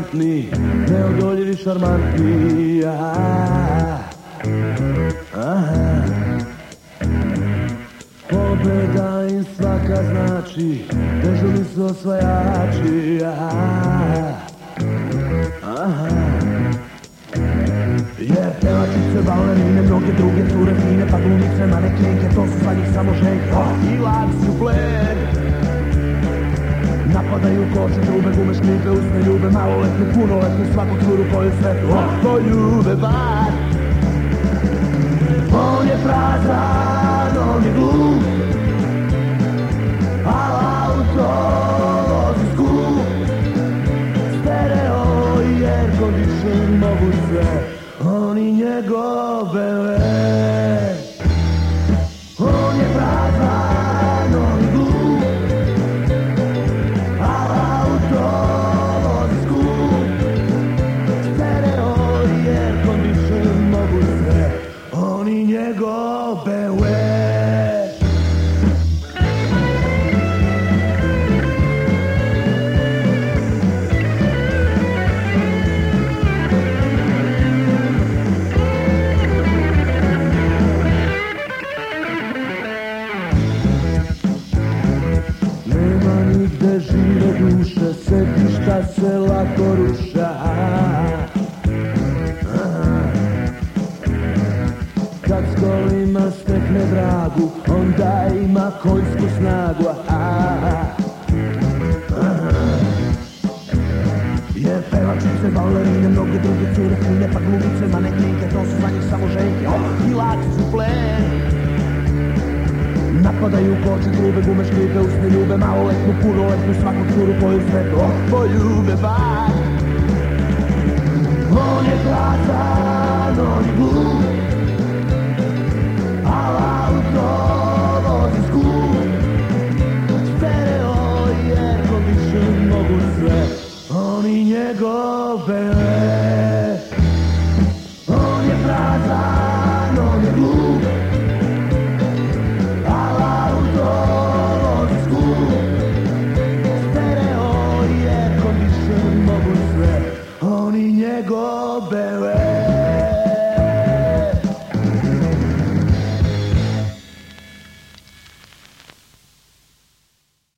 elegantni, neodoljivi, šarmantni. Pobjeda im svaka znači, dežurni su osvajači. Jer pevačice, balerine, mnoge druge cure fine, pa glumice, manekenke, to su za njih samo ženke. I lanci u plen, napadaju koče, trube, gume, škripe, usne ljube, maloletne, punoletne, svaku curu koju svetu poljube bar. On je prazan, on je glup, a auto vozi skup. Stereo i air condition mogu sve, on i njegove le. On je prazan, on je glup, a auto vozi skup. Stereo i air condition mogu sve, on i njegove le. Žive duše, setišta se lako ruša. Kad s kolima stekne dragu, onda ima konjsku snagu. Jer pevačice, balerine, mnoge druge cure fine, pa glumice, manekenke, to su za njih samo ženke. I lanci su plen, napadaju koče, trube, gume, škripe, usne ljube, maloletnu, punoletnu, svaku curu koju svetu poljube bar. On je prazan, on je glup,